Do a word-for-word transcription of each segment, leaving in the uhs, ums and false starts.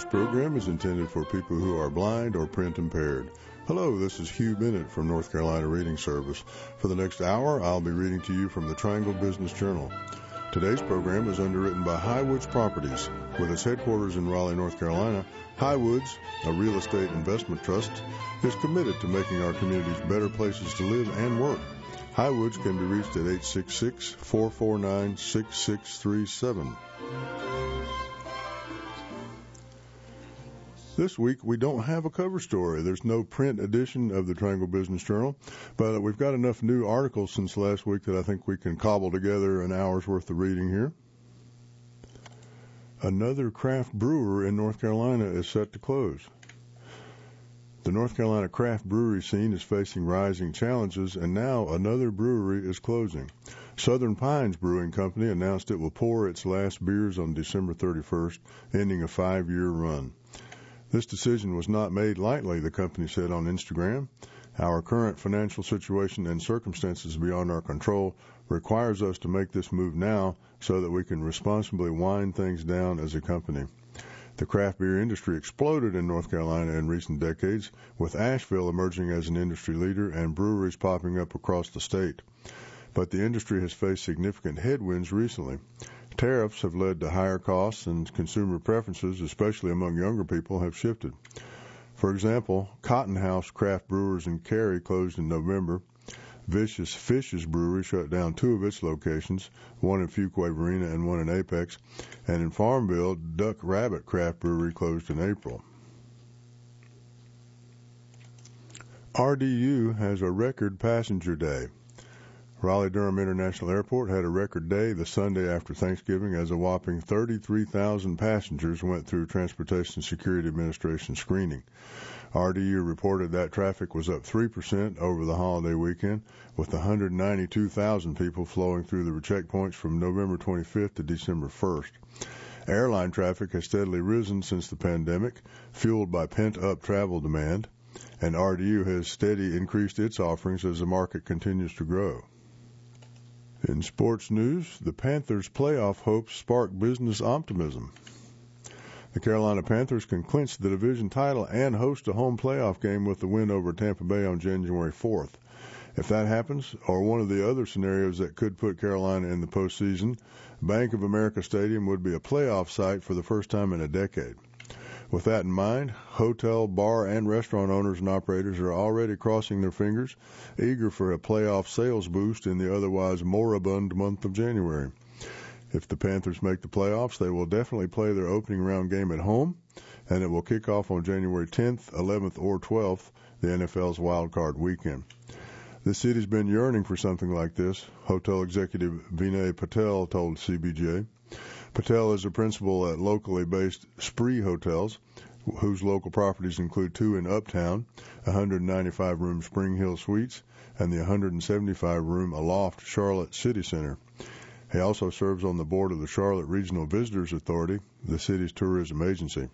This program is intended for people who are blind or print impaired. Hello, this is Hugh Bennett from North Carolina Reading Service. For the next hour, I'll be reading to you from the Triangle Business Journal. Today's program is underwritten by Highwoods Properties. With its headquarters in Raleigh, North Carolina, Highwoods, a real estate investment trust, is committed to making our communities better places to live and work. Highwoods can be reached at eight six six, four four nine, six six three seven. This week, we don't have a cover story. There's no print edition of the Triangle Business Journal, but we've got enough new articles since last week that I think we can cobble together an hour's worth of reading here. Another craft brewer in North Carolina is set to close. The North Carolina craft brewery scene is facing rising challenges, and now another brewery is closing. Southern Pines Brewing Company announced it will pour its last beers on December thirty-first, ending a five-year run. This decision was not made lightly, the company said on Instagram. Our current financial situation and circumstances beyond our control requires us to make this move now so that we can responsibly wind things down as a company. The craft beer industry exploded in North Carolina in recent decades, with Asheville emerging as an industry leader and breweries popping up across the state. But the industry has faced significant headwinds recently. Tariffs have led to higher costs, and consumer preferences, especially among younger people, have shifted. For example, Cotton House Craft Brewers in Cary closed in November. Vicious Fishes Brewery shut down two of its locations, one in Fuquay-Varina and one in Apex. And in Farmville, Duck Rabbit Craft Brewery closed in April. R D U has a record passenger day. Raleigh-Durham International Airport had a record day the Sunday after Thanksgiving as a whopping thirty-three thousand passengers went through Transportation Security Administration screening. R D U reported that traffic was up three percent over the holiday weekend, with one hundred ninety-two thousand people flowing through the checkpoints from November twenty-fifth to December first. Airline traffic has steadily risen since the pandemic, fueled by pent-up travel demand, and R D U has steadily increased its offerings as the market continues to grow. In sports news, the Panthers' playoff hopes spark business optimism. The Carolina Panthers can clinch the division title and host a home playoff game with the win over Tampa Bay on January fourth. If that happens, or one of the other scenarios that could put Carolina in the postseason, Bank of America Stadium would be a playoff site for the first time in a decade. With that in mind, hotel, bar, and restaurant owners and operators are already crossing their fingers, eager for a playoff sales boost in the otherwise moribund month of January. If the Panthers make the playoffs, they will definitely play their opening round game at home, and it will kick off on January tenth, eleventh, or twelfth, the N F L's wild card weekend. The city's been yearning for something like this, hotel executive Vinay Patel told C B J. Patel is a principal at locally based Spree Hotels, whose local properties include two in Uptown, one hundred ninety-five room Spring Hill Suites, and the one hundred seventy-five room Aloft Charlotte City Center. He also serves on the board of the Charlotte Regional Visitors Authority, the city's tourism agency.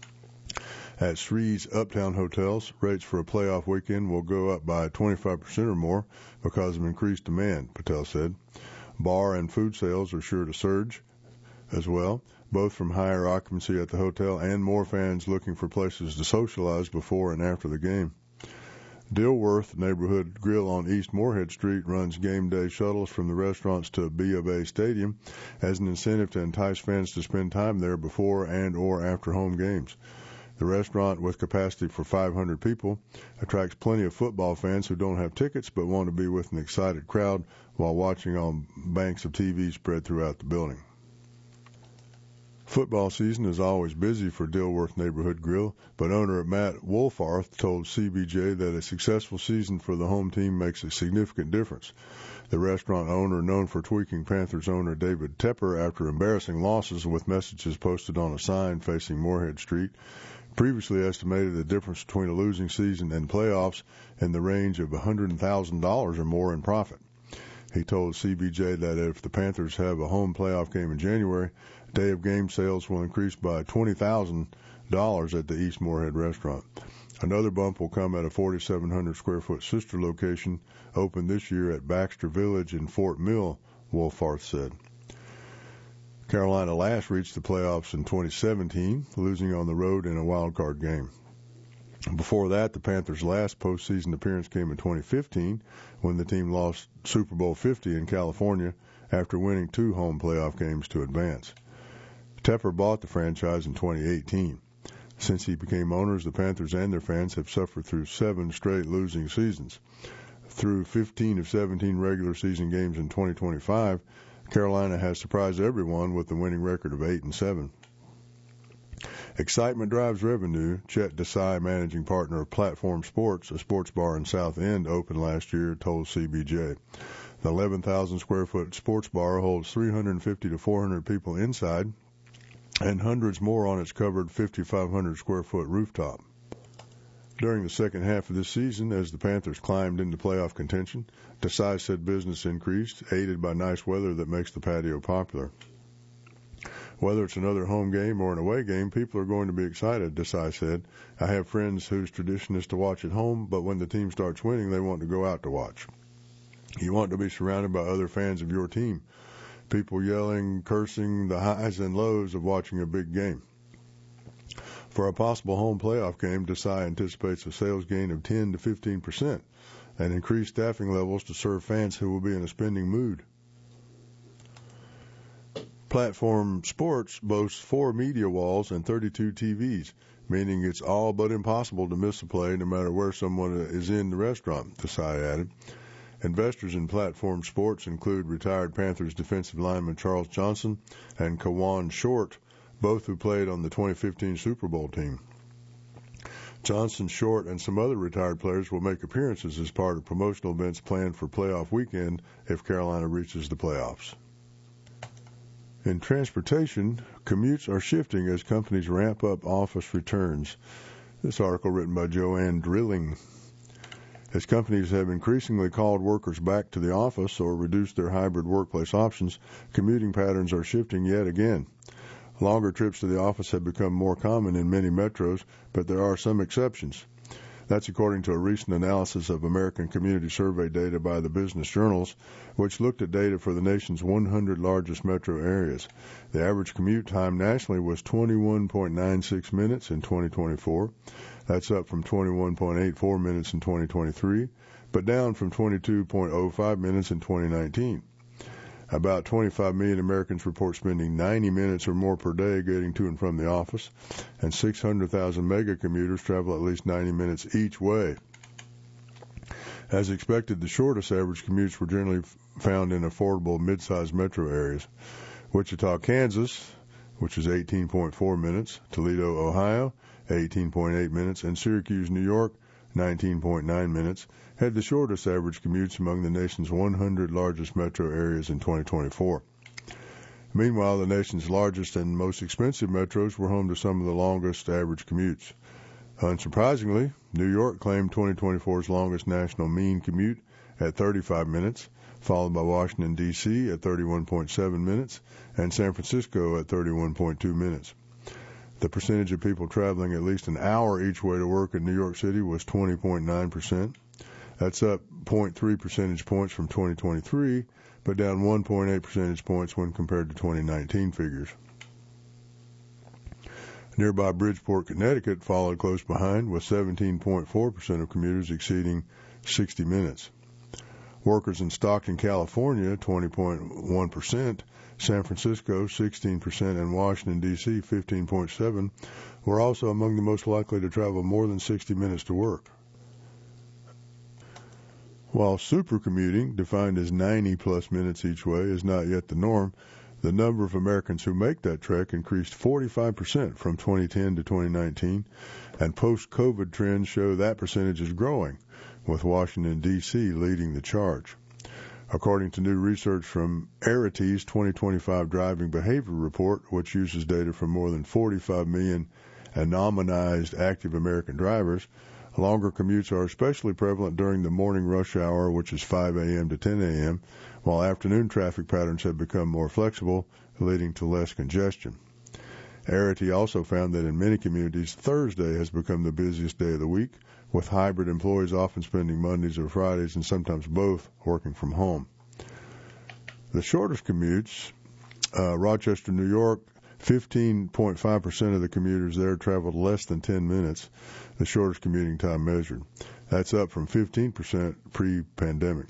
At Sree's Uptown hotels, rates for a playoff weekend will go up by twenty-five percent or more because of increased demand, Patel said. Bar and food sales are sure to surge as well, both from higher occupancy at the hotel and more fans looking for places to socialize before and after the game. Dilworth Neighborhood Grill on East Moorhead Street runs game day shuttles from the restaurants to B of A Stadium as an incentive to entice fans to spend time there before and or after home games. The restaurant, with capacity for five hundred people, attracts plenty of football fans who don't have tickets but want to be with an excited crowd while watching on banks of T V spread throughout the building. Football season is always busy for Dilworth Neighborhood Grill, but owner Matt Wolfarth told C B J that a successful season for the home team makes a significant difference. The restaurant owner, known for tweaking Panthers owner David Tepper after embarrassing losses with messages posted on a sign facing Moorhead Street, previously estimated the difference between a losing season and playoffs in the range of one hundred thousand dollars or more in profit. He told C B J that if the Panthers have a home playoff game in January, day of game sales will increase by twenty thousand dollars at the East Moorhead restaurant. Another bump will come at a forty-seven hundred square foot sister location opened this year at Baxter Village in Fort Mill, Wolfarth said. Carolina last reached the playoffs in twenty seventeen, losing on the road in a wild card game. Before that, the Panthers' last postseason appearance came in twenty fifteen, when the team lost Super Bowl fifty in California after winning two home playoff games to advance. Tepper bought the franchise in twenty eighteen. Since he became owners, the Panthers and their fans have suffered through seven straight losing seasons. Through fifteen of seventeen regular season games in twenty twenty-five, Carolina has surprised everyone with the winning record of eight and seven. Excitement drives revenue. Chet Desai, managing partner of Platform Sports, a sports bar in South End, opened last year, told C B J. The eleven thousand square foot sports bar holds three hundred fifty to four hundred people inside and hundreds more on its covered fifty-five hundred square foot rooftop. During the second half of this season, as the Panthers climbed into playoff contention, Desai said business increased, aided by nice weather that makes the patio popular. Whether it's another home game or an away game, people are going to be excited, Desai said. I have friends whose tradition is to watch at home, but when the team starts winning, they want to go out to watch. You want to be surrounded by other fans of your team, people yelling, cursing, the highs and lows of watching a big game. For a possible home playoff game, Desai anticipates a sales gain of ten to fifteen percent and increased staffing levels to serve fans who will be in a spending mood. Platform Sports boasts four media walls and thirty-two T Vs, meaning it's all but impossible to miss a play no matter where someone is in the restaurant, Desai added. Investors in Platform Sports include retired Panthers defensive lineman Charles Johnson and Kawan Short, both who played on the twenty fifteen Super Bowl team. Johnson, Short, and some other retired players will make appearances as part of promotional events planned for playoff weekend if Carolina reaches the playoffs. In transportation, commutes are shifting as companies ramp up office returns. This article written by Joanne Drilling. As companies have increasingly called workers back to the office or reduced their hybrid workplace options, commuting patterns are shifting yet again. Longer trips to the office have become more common in many metros, but there are some exceptions. That's according to a recent analysis of American Community Survey data by the Business Journals, which looked at data for the nation's one hundred largest metro areas. The average commute time nationally was twenty-one point nine six minutes in twenty twenty-four. That's up from twenty-one point eight four minutes in twenty twenty-three, but down from twenty-two point oh five minutes in twenty nineteen. About twenty-five million Americans report spending ninety minutes or more per day getting to and from the office, and six hundred thousand mega commuters travel at least ninety minutes each way. As expected, the shortest average commutes were generally found in affordable mid-sized metro areas. Wichita, Kansas, which is eighteen point four minutes, Toledo, Ohio, eighteen point eight minutes, and Syracuse, New York, nineteen point nine minutes, had the shortest average commutes among the nation's one hundred largest metro areas in twenty twenty-four. Meanwhile, the nation's largest and most expensive metros were home to some of the longest average commutes. Unsurprisingly, New York claimed twenty twenty-four's longest national mean commute at thirty-five minutes, followed by Washington, D C at thirty-one point seven minutes, and San Francisco at thirty-one point two minutes. The percentage of people traveling at least an hour each way to work in New York City was twenty point nine percent. That's up zero point three percentage points from twenty twenty-three, but down one point eight percentage points when compared to twenty nineteen figures. Nearby Bridgeport, Connecticut followed close behind with seventeen point four percent of commuters exceeding sixty minutes. Workers in Stockton, California, twenty point one percent, San Francisco, sixteen percent, and Washington, D C, fifteen point seven percent, were also among the most likely to travel more than sixty minutes to work. While supercommuting, defined as ninety plus minutes each way, is not yet the norm, the number of Americans who make that trek increased forty-five percent from twenty ten to twenty nineteen, and post-COVID trends show that percentage is growing, with Washington, D C leading the charge. According to new research from Arity's twenty twenty-five Driving Behavior Report, which uses data from more than forty-five million anonymized active American drivers, longer commutes are especially prevalent during the morning rush hour, which is five a.m. to ten a.m., while afternoon traffic patterns have become more flexible, leading to less congestion. Arity also found that in many communities, Thursday has become the busiest day of the week, with hybrid employees often spending Mondays or Fridays and sometimes both working from home. The shortest commutes Uh, Rochester, New York, fifteen point five percent of the commuters there traveled less than ten minutes, the shortest commuting time measured. That's up from fifteen percent pre-pandemic.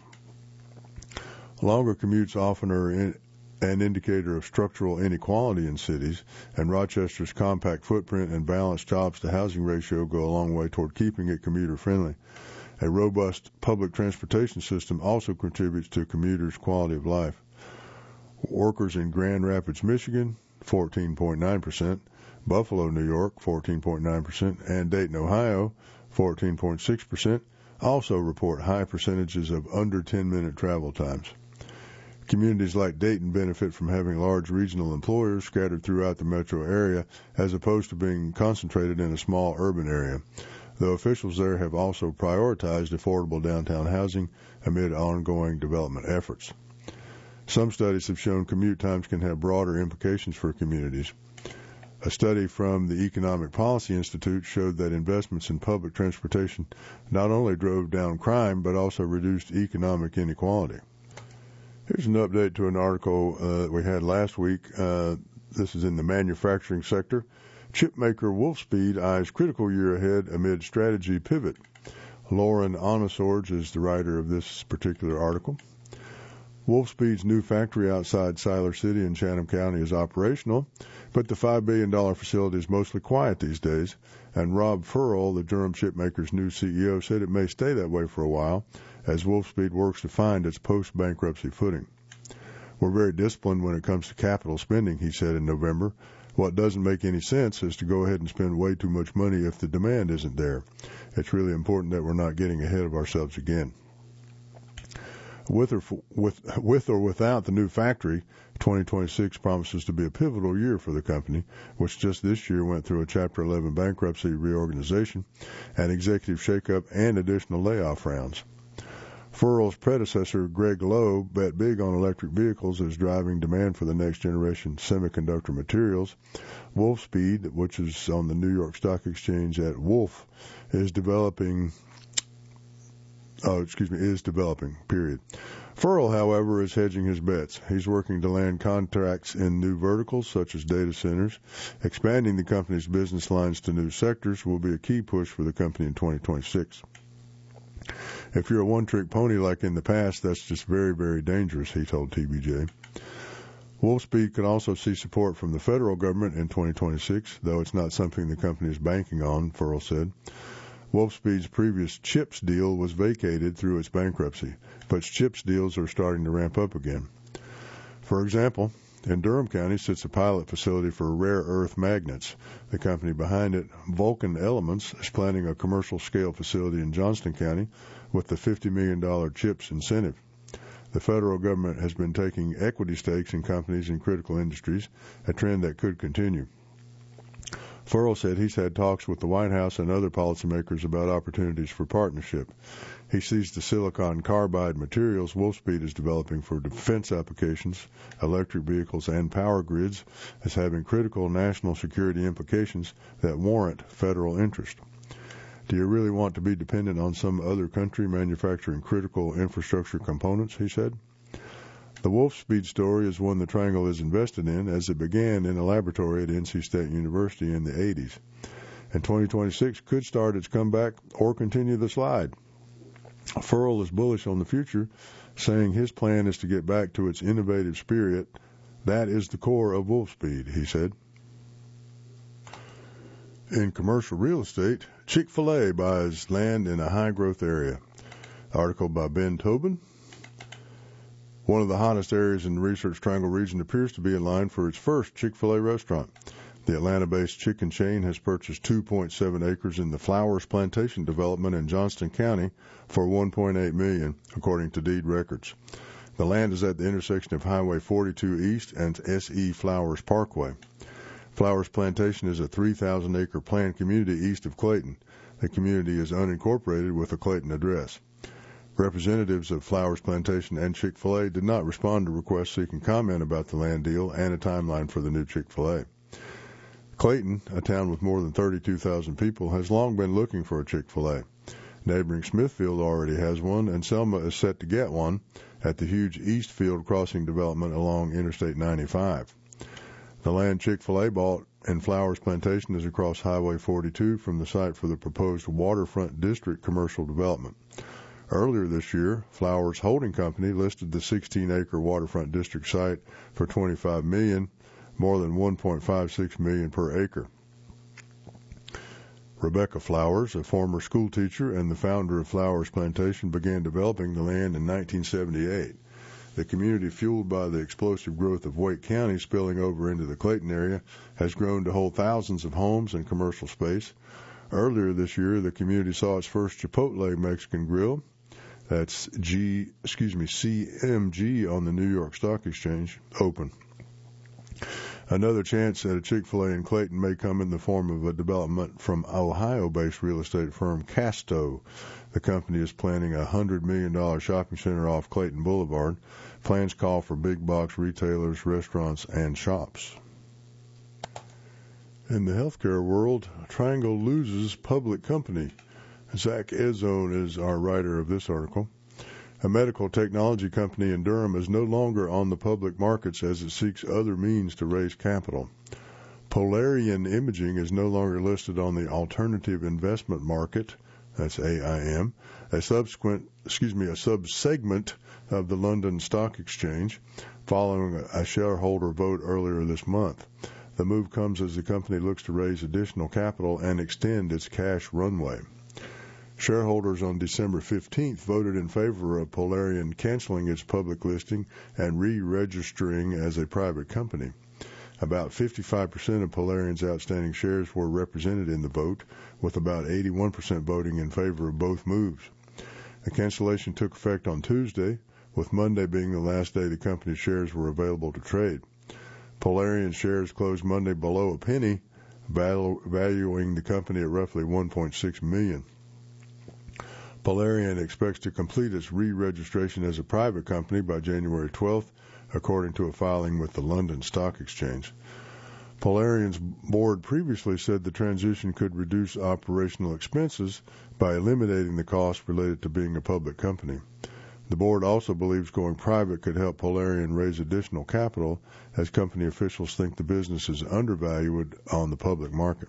Longer commutes often are in, an indicator of structural inequality in cities, and Rochester's compact footprint and balanced jobs-to-housing ratio go a long way toward keeping it commuter-friendly. A robust public transportation system also contributes to commuters' quality of life. Workers in Grand Rapids, Michigan, fourteen point nine percent, Buffalo, New York, fourteen point nine percent, and Dayton, Ohio, fourteen point six percent, also report high percentages of under ten-minute travel times. Communities like Dayton benefit from having large regional employers scattered throughout the metro area as opposed to being concentrated in a small urban area, though officials there have also prioritized affordable downtown housing amid ongoing development efforts. Some studies have shown commute times can have broader implications for communities. A study from the Economic Policy Institute showed that investments in public transportation not only drove down crime but also reduced economic inequality. Here's an update to an article uh, that we had last week. Uh, this is in the manufacturing sector. Chip maker Wolfspeed eyes critical year ahead amid strategy pivot. Lauren Onosorge is the writer of this particular article. Wolfspeed's new factory outside Siler City in Chatham County is operational, but the five billion dollars facility is mostly quiet these days, and Rob Furl, the Durham chipmaker's new C E O, said it may stay that way for a while as Wolfspeed works to find its post-bankruptcy footing. We're very disciplined when it comes to capital spending, he said in November. What doesn't make any sense is to go ahead and spend way too much money if the demand isn't there. It's really important that we're not getting ahead of ourselves again. With or, with, with or without the new factory, twenty twenty-six promises to be a pivotal year for the company, which just this year went through a Chapter eleven bankruptcy reorganization, an executive shakeup, and additional layoff rounds. Furl's predecessor, Greg Lowe, bet big on electric vehicles as driving demand for the next generation semiconductor materials. Wolfspeed, which is on the New York Stock Exchange at Wolf, is developing Oh, excuse me, is developing, period. Furl, however, is hedging his bets. He's working to land contracts in new verticals, such as data centers. Expanding the company's business lines to new sectors will be a key push for the company in twenty twenty-six. If you're a one-trick pony like in the past, that's just very, very dangerous, he told T B J. Wolfspeed could also see support from the federal government in twenty twenty-six, though it's not something the company is banking on, Furl said. Wolfspeed's previous CHIPS deal was vacated through its bankruptcy, but CHIPS deals are starting to ramp up again. For example, in Durham County sits a pilot facility for rare earth magnets. The company behind it, Vulcan Elements, is planning a commercial-scale facility in Johnston County with the fifty million dollars CHIPS incentive. The federal government has been taking equity stakes in companies in critical industries, a trend that could continue. Furl said he's had talks with the White House and other policymakers about opportunities for partnership. He sees the silicon carbide materials Wolfspeed is developing for defense applications, electric vehicles, and power grids as having critical national security implications that warrant federal interest. Do you really want to be dependent on some other country manufacturing critical infrastructure components, he said. The Wolfspeed story is one the Triangle is invested in, as it began in a laboratory at N C State University in the eighties. And twenty twenty-six could start its comeback or continue the slide. Furl is bullish on the future, saying his plan is to get back to its innovative spirit. That is the core of Wolfspeed, he said. In commercial real estate, Chick-fil-A buys land in a high-growth area. Article by Ben Tobin. One of the hottest areas in the Research Triangle region appears to be in line for its first Chick-fil-A restaurant. The Atlanta-based chicken chain has purchased two point seven acres in the Flowers Plantation development in Johnston County for one point eight million dollars, according to deed records. The land is at the intersection of Highway forty-two East and S E Flowers Parkway. Flowers Plantation is a three thousand acre planned community east of Clayton. The community is unincorporated with a Clayton address. Representatives of Flowers Plantation and Chick-fil-A did not respond to requests seeking comment about the land deal and a timeline for the new Chick-fil-A. Clayton, a town with more than thirty-two thousand people, has long been looking for a Chick-fil-A. Neighboring Smithfield already has one, and Selma is set to get one, at the huge Eastfield Crossing development along Interstate ninety-five. The land Chick-fil-A bought in Flowers Plantation is across Highway forty-two from the site for the proposed Waterfront District commercial development. Earlier this year, Flowers Holding Company listed the sixteen-acre Waterfront District site for twenty-five million dollars, more than one point five six million dollars per acre. Rebecca Flowers, a former school teacher and the founder of Flowers Plantation, began developing the land in nineteen seventy-eight. The community, fueled by the explosive growth of Wake County spilling over into the Clayton area, has grown to hold thousands of homes and commercial space. Earlier this year, the community saw its first Chipotle Mexican grill. That's G, excuse me, C M G on the New York Stock Exchange open. Another chance at a Chick-fil-A in Clayton may come in the form of a development from Ohio-based real estate firm Casto. The company is planning a one hundred million dollars shopping center off Clayton Boulevard. Plans call for big box retailers, restaurants, and shops. In the healthcare world, Triangle loses public company. Zach Edzone is our writer of this article. A medical technology company in Durham is no longer on the public markets as it seeks other means to raise capital. Polarian Imaging is no longer listed on the alternative investment market, that's A I M, a subsequent, excuse me, a subsegment of the London Stock Exchange, following a shareholder vote earlier this month. The move comes as the company looks to raise additional capital and extend its cash runway. Shareholders on December fifteenth voted in favor of Polarian canceling its public listing and re-registering as a private company. About fifty-five percent of Polarian's outstanding shares were represented in the vote, with about eighty-one percent voting in favor of both moves. The cancellation took effect on Tuesday, with Monday being the last day the company's shares were available to trade. Polarian shares closed Monday below a penny, valuing the company at roughly one point six million dollars. Polarian expects to complete its re-registration as a private company by January twelfth, according to a filing with the London Stock Exchange. Polarian's board previously said the transition could reduce operational expenses by eliminating the costs related to being a public company. The board also believes going private could help Polarian raise additional capital, as company officials think the business is undervalued on the public market.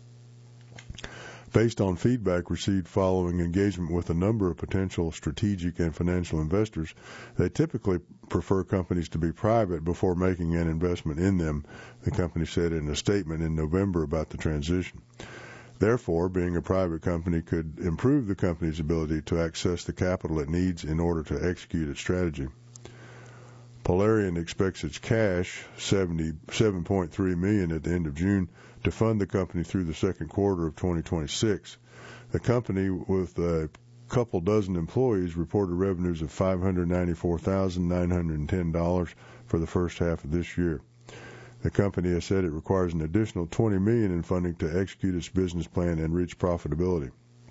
Based on feedback received following engagement with a number of potential strategic and financial investors, they typically prefer companies to be private before making an investment in them, the company said in a statement in November about the transition. Therefore, being a private company could improve the company's ability to access the capital it needs in order to execute its strategy. Polarian expects its cash, seventy-seven point three million dollars at the end of June, to fund the company through the second quarter of twenty twenty-six. The company, with a couple dozen employees, reported revenues of five hundred ninety-four thousand nine hundred ten dollars for the first half of this year. The company has said it requires an additional twenty million dollars in funding to execute its business plan and reach profitability.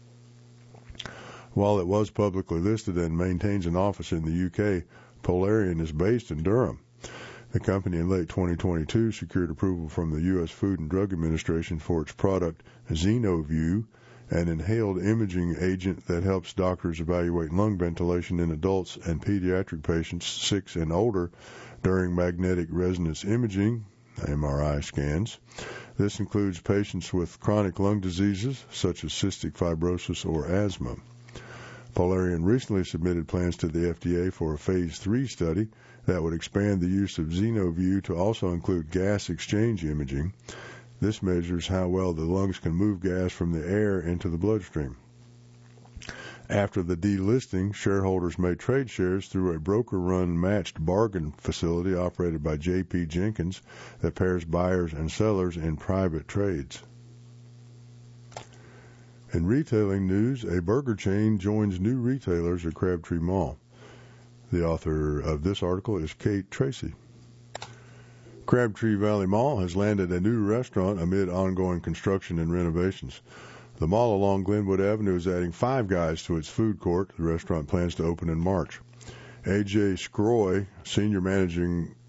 While it was publicly listed and maintains an office in the U K, Polarian is based in Durham. The company in late twenty twenty-two secured approval from the U S Food and Drug Administration for its product XenoVue, an inhaled imaging agent that helps doctors evaluate lung ventilation in adults and pediatric patients six and older during magnetic resonance imaging, M R I scans. This includes patients with chronic lung diseases such as cystic fibrosis or asthma. Polarian recently submitted plans to the F D A for a phase three study that would expand the use of XenoVue to also include gas exchange imaging. This measures how well the lungs can move gas from the air into the bloodstream. After the delisting, shareholders may trade shares through a broker-run matched bargain facility operated by J P Jenkins that pairs buyers and sellers in private trades. In retailing news, a burger chain joins new retailers at Crabtree Mall. The author of this article is Kate Tracy. Crabtree Valley Mall has landed a new restaurant amid ongoing construction and renovations. The mall along Glenwood Avenue is adding Five Guys to its food court. The restaurant plans to open in March. A J Scroy, senior managing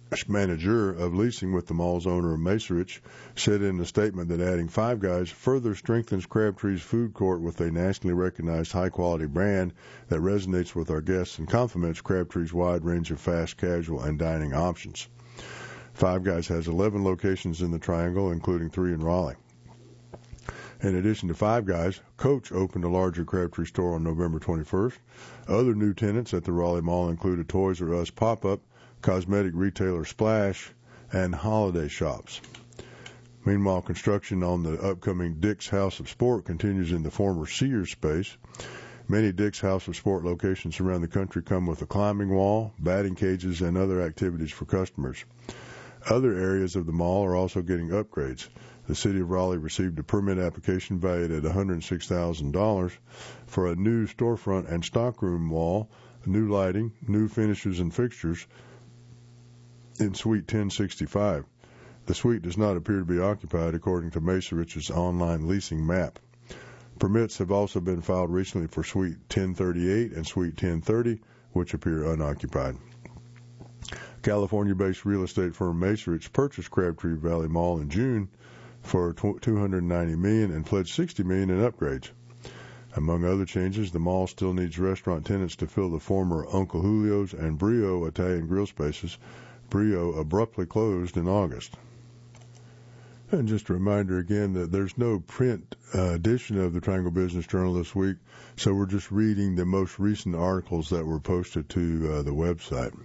manager of leasing with the mall's owner, Macerich, said in a statement that adding Five Guys further strengthens Crabtree's food court with a nationally recognized high-quality brand that resonates with our guests and complements Crabtree's wide range of fast, casual, and dining options. Five Guys has eleven locations in the Triangle, including three in Raleigh. In addition to Five Guys, Coach opened a larger Crabtree store on November twenty-first. Other new tenants at the Raleigh Mall include a Toys R Us pop-up, cosmetic retailer Splash, and holiday shops. Meanwhile, construction on the upcoming Dick's House of Sport continues in the former Sears space. Many Dick's House of Sport locations around the country come with a climbing wall, batting cages, and other activities for customers. Other areas of the mall are also getting upgrades. The City of Raleigh received a permit application valued at one hundred six thousand dollars for a new storefront and stockroom wall, new lighting, new finishes and fixtures in Suite ten sixty-five. The suite does not appear to be occupied, according to Macerich's online leasing map. Permits have also been filed recently for Suite ten thirty-eight and Suite ten thirty, which appear unoccupied. California-based real estate firm Macerich purchased Crabtree Valley Mall in June for two hundred ninety million dollars and pledged sixty million dollars in upgrades. Among other changes, the mall still needs restaurant tenants to fill the former Uncle Julio's and Brio Italian grill spaces. Brio abruptly closed in August. And just a reminder again that there's no print uh, edition of the Triangle Business Journal this week, so we're just reading the most recent articles that were posted to uh, the website.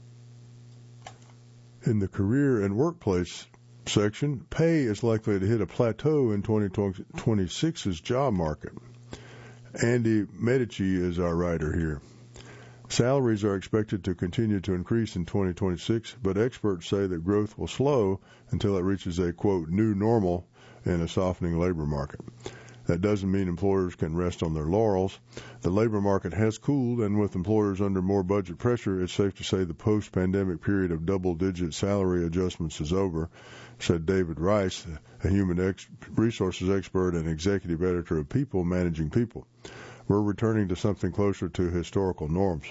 In the career and workplace section, pay is likely to hit a plateau in twenty twenty-six's job market. Andy Medici is our writer here. Salaries are expected to continue to increase in twenty twenty-six, but experts say that growth will slow until it reaches a, quote, new normal in a softening labor market. That doesn't mean employers can rest on their laurels. The labor market has cooled, and with employers under more budget pressure, it's safe to say the post-pandemic period of double-digit salary adjustments is over, said David Rice, a human ex- resources expert and executive editor of People Managing People. We're returning to something closer to historical norms.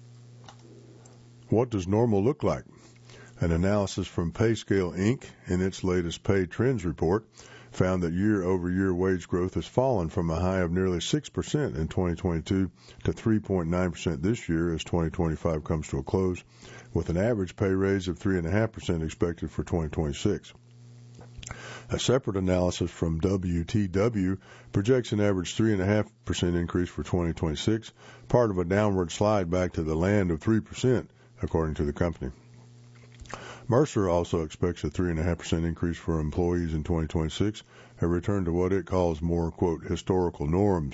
What does normal look like? An analysis from PayScale, Incorporated in its latest Pay Trends report found that year-over-year wage growth has fallen from a high of nearly six percent in twenty twenty-two to three point nine percent this year as twenty twenty-five comes to a close, with an average pay raise of three point five percent expected for twenty twenty-six. A separate analysis from W T W projects an average three point five percent increase for twenty twenty-six, part of a downward slide back to the land of three percent, according to the company. Mercer also expects a three point five percent increase for employees in twenty twenty-six, a return to what it calls more, quote, historical norms.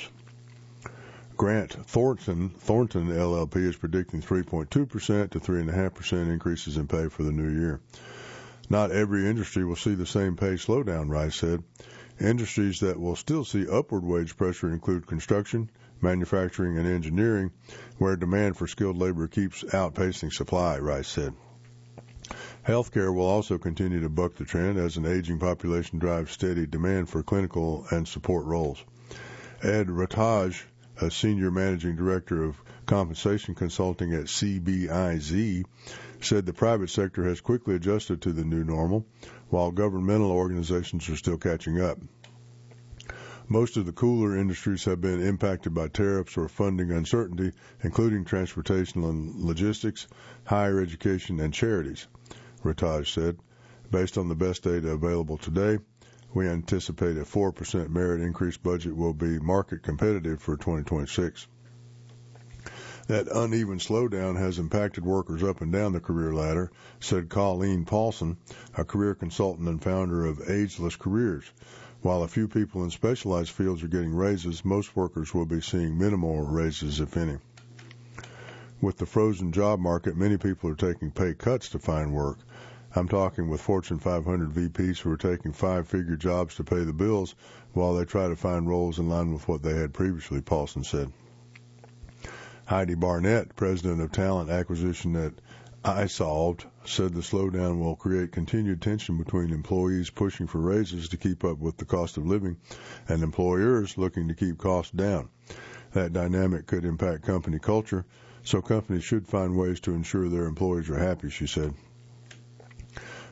Grant Thornton, Thornton L L P is predicting three point two percent to three point five percent increases in pay for the new year. Not every industry will see the same pay slowdown, Rice said. Industries that will still see upward wage pressure include construction, manufacturing, and engineering, where demand for skilled labor keeps outpacing supply, Rice said. Healthcare will also continue to buck the trend as an aging population drives steady demand for clinical and support roles. Ed Rataj, a senior managing director of compensation consulting at C B I Z, said the private sector has quickly adjusted to the new normal, while governmental organizations are still catching up. Most of the cooler industries have been impacted by tariffs or funding uncertainty, including transportation and logistics, higher education, and charities, Rataj said. Based on the best data available today, we anticipate a four percent merit increase budget will be market competitive for twenty twenty-six. That uneven slowdown has impacted workers up and down the career ladder, said Colleen Paulson, a career consultant and founder of Ageless Careers. While a few people in specialized fields are getting raises, most workers will be seeing minimal raises, if any. With the frozen job market, many people are taking pay cuts to find work. I'm talking with Fortune five hundred V Ps who are taking five-figure jobs to pay the bills while they try to find roles in line with what they had previously, Paulson said. Heidi Barnett, president of talent acquisition at iSolved, said the slowdown will create continued tension between employees pushing for raises to keep up with the cost of living and employers looking to keep costs down. That dynamic could impact company culture, so companies should find ways to ensure their employees are happy, she said.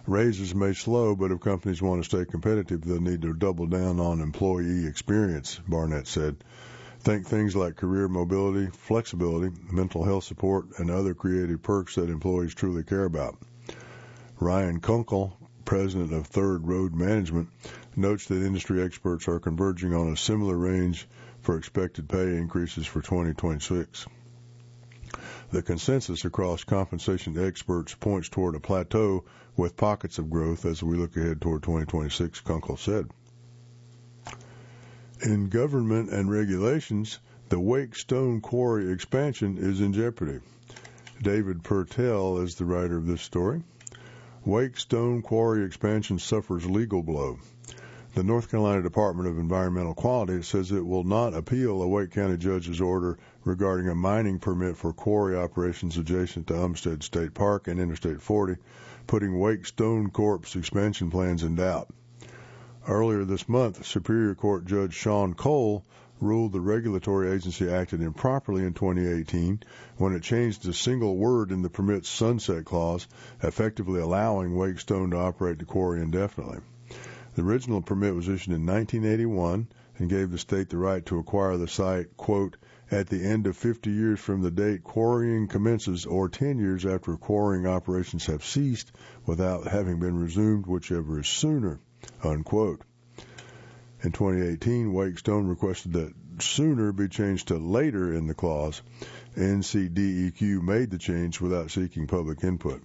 Raises may slow, but if companies want to stay competitive, they'll need to double down on employee experience, Barnett said. Think things like career mobility, flexibility, mental health support, and other creative perks that employees truly care about. Ryan Kunkel, president of Third Road Management, notes that industry experts are converging on a similar range for expected pay increases for twenty twenty-six. The consensus across compensation experts points toward a plateau with pockets of growth as we look ahead toward twenty twenty-six, Kunkel said. In government and regulations, the Wake Stone Quarry expansion is in jeopardy. David Purtell is the writer of this story. Wake Stone Quarry expansion suffers legal blow. The North Carolina Department of Environmental Quality says it will not appeal a Wake County judge's order regarding a mining permit for quarry operations adjacent to Umstead State Park and Interstate forty, putting Wake Stone Corp's expansion plans in doubt. Earlier this month, Superior Court Judge Sean Cole ruled the regulatory agency acted improperly in twenty eighteen when it changed a single word in the permit's sunset clause, effectively allowing Wake Stone to operate the quarry indefinitely. The original permit was issued in nineteen eighty-one and gave the state the right to acquire the site, quote, at the end of fifty years from the date quarrying commences or ten years after quarrying operations have ceased without having been resumed, whichever is sooner, unquote. In twenty eighteen, Wake Stone requested that sooner be changed to later in the clause. N C D E Q made the change without seeking public input.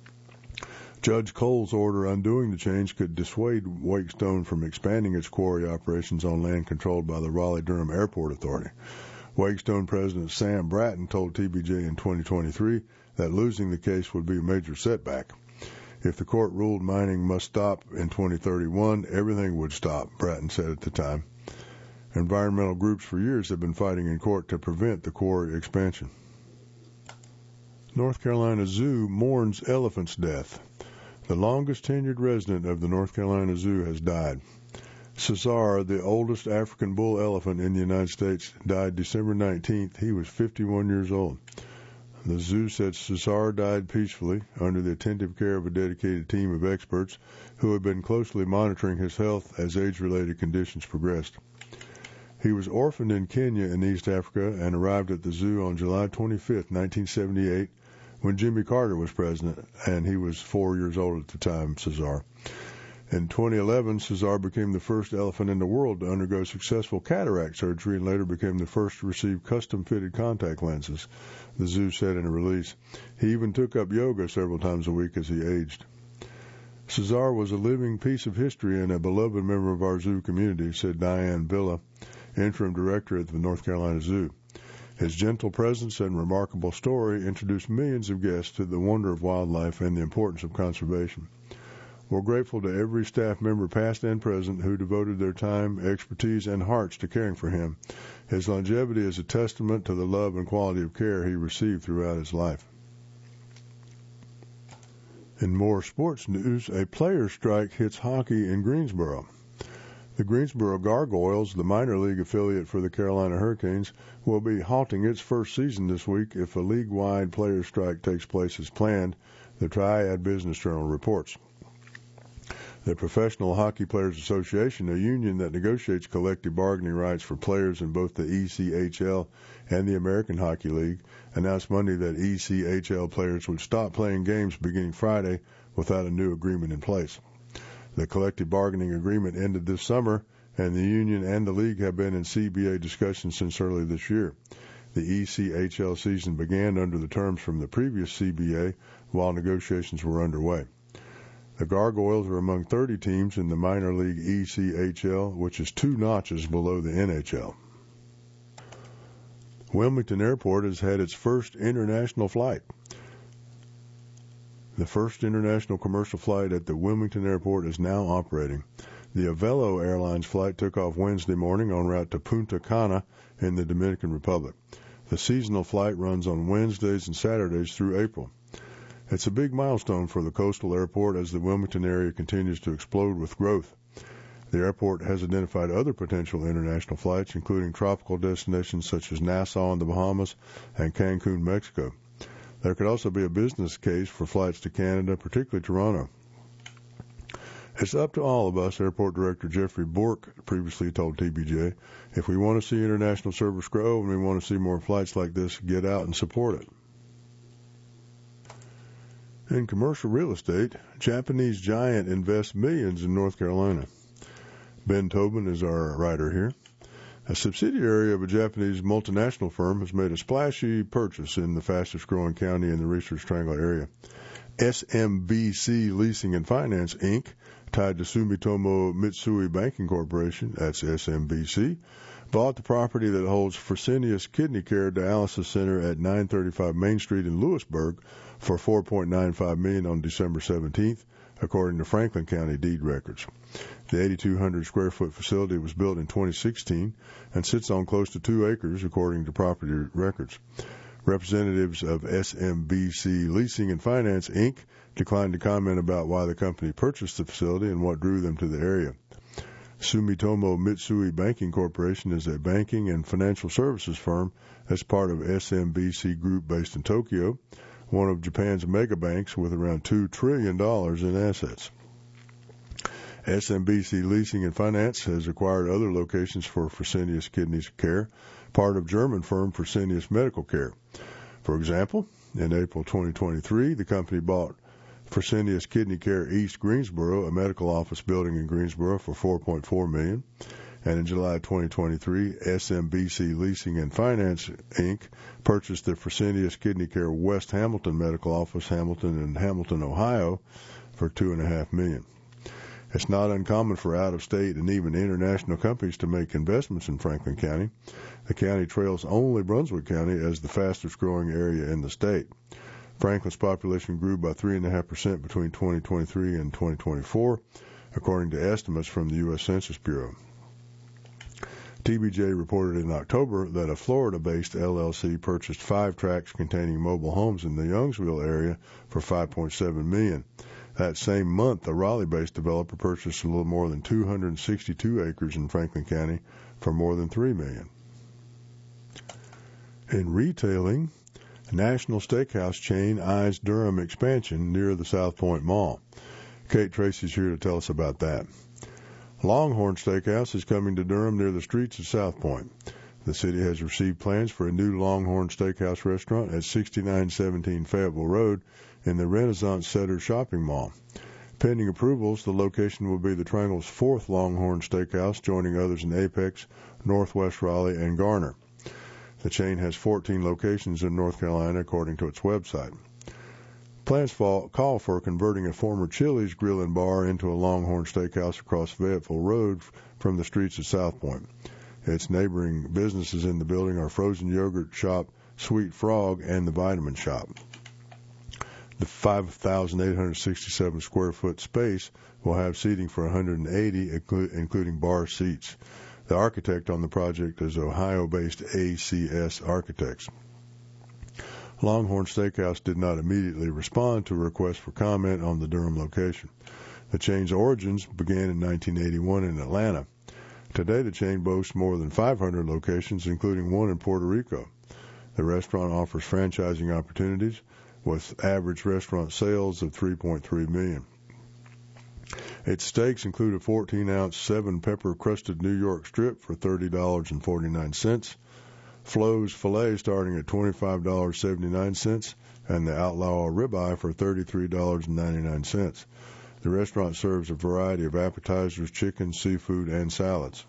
Judge Cole's order undoing the change could dissuade Wake Stone from expanding its quarry operations on land controlled by the Raleigh-Durham Airport Authority. Wake Stone President Sam Bratton told T B J in twenty twenty-three that losing the case would be a major setback. If the court ruled mining must stop in twenty thirty-one, everything would stop, Bratton said at the time. Environmental groups for years have been fighting in court to prevent the quarry expansion. North Carolina Zoo mourns elephant's death. The longest tenured resident of the North Carolina Zoo has died. Cesar, the oldest African bull elephant in the United States, died December nineteenth. He was fifty-one years old. The zoo said Cesar died peacefully under the attentive care of a dedicated team of experts who had been closely monitoring his health as age-related conditions progressed. He was orphaned in Kenya in East Africa and arrived at the zoo on July twenty-fifth, nineteen seventy-eight, when Jimmy Carter was president, and he was four years old at the time, Cesar. In twenty eleven, Cesar became the first elephant in the world to undergo successful cataract surgery and later became the first to receive custom-fitted contact lenses, the zoo said in a release. He even took up yoga several times a week as he aged. Cesar was a living piece of history and a beloved member of our zoo community, said Diane Villa, interim director at the North Carolina Zoo. His gentle presence and remarkable story introduced millions of guests to the wonder of wildlife and the importance of conservation. We're grateful to every staff member, past and present, who devoted their time, expertise, and hearts to caring for him. His longevity is a testament to the love and quality of care he received throughout his life. In more sports news, a players' strike hits hockey in Greensboro. The Greensboro Gargoyles, the minor league affiliate for the Carolina Hurricanes, will be halting its first season this week if a league-wide players' strike takes place as planned, the Triad Business Journal reports. The Professional Hockey Players Association, a union that negotiates collective bargaining rights for players in both the E C H L and the American Hockey League, announced Monday that E C H L players would stop playing games beginning Friday without a new agreement in place. The collective bargaining agreement ended this summer, and the union and the league have been in C B A discussions since early this year. The E C H L season began under the terms from the previous C B A while negotiations were underway. The Gargoyles are among thirty teams in the minor league E C H L, which is two notches below the N H L. Wilmington Airport has had its first international flight. The first international commercial flight at the Wilmington Airport is now operating. The Avelo Airlines flight took off Wednesday morning en route to Punta Cana in the Dominican Republic. The seasonal flight runs on Wednesdays and Saturdays through April. It's a big milestone for the coastal airport as the Wilmington area continues to explode with growth. The airport has identified other potential international flights, including tropical destinations such as Nassau in the Bahamas and Cancun, Mexico. There could also be a business case for flights to Canada, particularly Toronto. It's up to all of us, Airport Director Jeffrey Bork previously told T B J. If we want to see international service grow and we want to see more flights like this, get out and support it. In commercial real estate, Japanese giant invests millions in North Carolina. Ben Tobin is our writer here. A subsidiary of a Japanese multinational firm has made a splashy purchase in the fastest growing county in the Research Triangle area. S M B C Leasing and Finance, Incorporated, tied to Sumitomo Mitsui Banking Corporation, that's S M B C, bought the property that holds Fresenius Kidney Care Dialysis Center at nine thirty-five Main Street in Lewisburg for four point nine five million dollars on December seventeenth, according to Franklin County deed records. The eighty-two hundred square foot facility was built in twenty sixteen and sits on close to two acres, according to property records. Representatives of S M B C Leasing and Finance, Incorporated declined to comment about why the company purchased the facility and what drew them to the area. Sumitomo Mitsui Banking Corporation is a banking and financial services firm as part of S M B C Group based in Tokyo, one of Japan's mega banks with around two trillion dollars in assets. S M B C Leasing and Finance has acquired other locations for Fresenius Kidney Care, part of German firm Fresenius Medical Care. For example, in April twenty twenty-three, the company bought Fresenius Kidney Care East Greensboro, a medical office building in Greensboro, for four point four million dollars. And in July twenty twenty-three, S M B C Leasing and Finance, Incorporated purchased the Fresenius Kidney Care West Hamilton Medical Office, Hamilton and Hamilton, Ohio, for two and a half million dollars. It's not uncommon for out-of-state and even international companies to make investments in Franklin County. The county trails only Brunswick County as the fastest-growing area in the state. Franklin's population grew by three point five percent between twenty twenty-three and twenty twenty-four, according to estimates from the U S Census Bureau. T B J reported in October that a Florida-based L L C purchased five tracts containing mobile homes in the Youngsville area for five point seven million dollars. That same month, a Raleigh-based developer purchased a little more than two hundred sixty-two acres in Franklin County for more than three million dollars. In retailing, a national steakhouse chain eyes Durham expansion near the South Point Mall. Kate Tracy's here to tell us about that. Longhorn Steakhouse is coming to Durham near the streets of South Point. The city has received plans for a new Longhorn Steakhouse restaurant at sixty-nine seventeen Fayetteville Road in the Renaissance Center Shopping Mall. Pending approvals, the location will be the Triangle's fourth Longhorn Steakhouse, joining others in Apex, Northwest Raleigh, and Garner. The chain has fourteen locations in North Carolina, according to its website. Plans call for converting a former Chili's Grill and Bar into a Longhorn Steakhouse across Fayetteville Road from the streets of South Point. Its neighboring businesses in the building are Frozen Yogurt Shop, Sweet Frog, and the Vitamin Shop. The five thousand eight hundred sixty-seven square foot space will have seating for one hundred eighty, including bar seats. The architect on the project is Ohio-based A C S Architects. Longhorn Steakhouse did not immediately respond to a request for comment on the Durham location. The chain's origins began in nineteen eighty-one in Atlanta. Today, the chain boasts more than five hundred locations, including one in Puerto Rico. The restaurant offers franchising opportunities, with average restaurant sales of three point three million dollars. Its steaks include a fourteen ounce, seven pepper crusted New York strip for thirty dollars and forty-nine cents, Flo's filet starting at twenty-five dollars and seventy-nine cents, and the Outlaw ribeye for thirty-three dollars and ninety-nine cents. The restaurant serves a variety of appetizers, chicken, seafood, and salads.